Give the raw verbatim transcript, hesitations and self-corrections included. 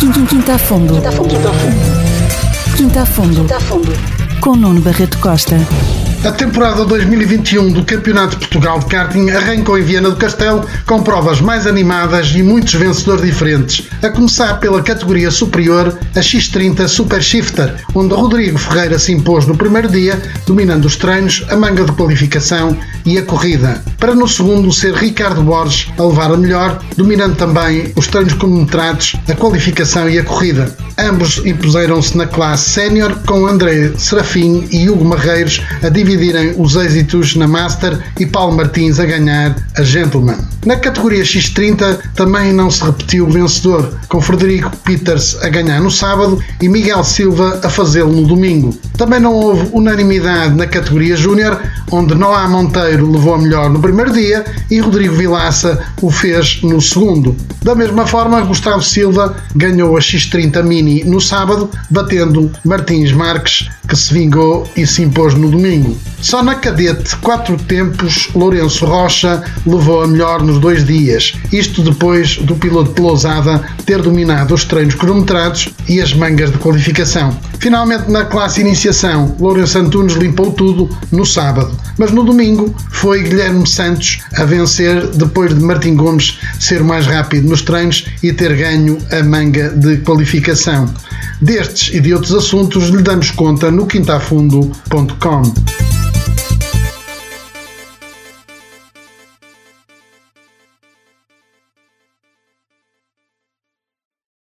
Quinta a Fundo. Quinta a Fundo. Quinta a Fundo. Quinta a Fundo. Com Nuno Barreto Costa. A temporada dois mil e vinte e um do Campeonato de Portugal de Karting arrancou em Viana do Castelo com provas mais animadas e muitos vencedores diferentes, a começar pela categoria superior, a X trinta Super Shifter, onde Rodrigo Ferreira se impôs no primeiro dia, dominando os treinos, a manga de qualificação e a corrida, para no segundo ser Ricardo Borges a levar a melhor, dominando também os treinos cronometrados, a qualificação e a corrida. Ambos impuseram-se na classe sénior, com André Serafim e Hugo Marreiros a dividirem os êxitos na Master e Paulo Martins a ganhar a Gentleman. Na categoria X trinta também não se repetiu o vencedor, com Frederico Peters a ganhar no sábado e Miguel Silva a fazê-lo no domingo. Também não houve unanimidade na categoria Júnior, onde Noah Monteiro levou a melhor no primeiro dia e Rodrigo Vilaça o fez no segundo. Da mesma forma, Gustavo Silva ganhou a X trinta Mini no sábado, batendo Martins Marques, que se vingou e se impôs no domingo. Só na cadete quatro tempos, Lourenço Rocha levou a melhor nos dois dias, isto depois do piloto de Lousada ter dominado os treinos cronometrados e as mangas de qualificação. Finalmente, na classe iniciação, Lourenço Antunes limpou tudo no sábado, mas no domingo foi Guilherme Santos a vencer depois de Martim Gomes ser o mais rápido nos treinos e ter ganho a manga de qualificação. Destes e de outros assuntos lhe damos conta no quinta a fundo ponto com.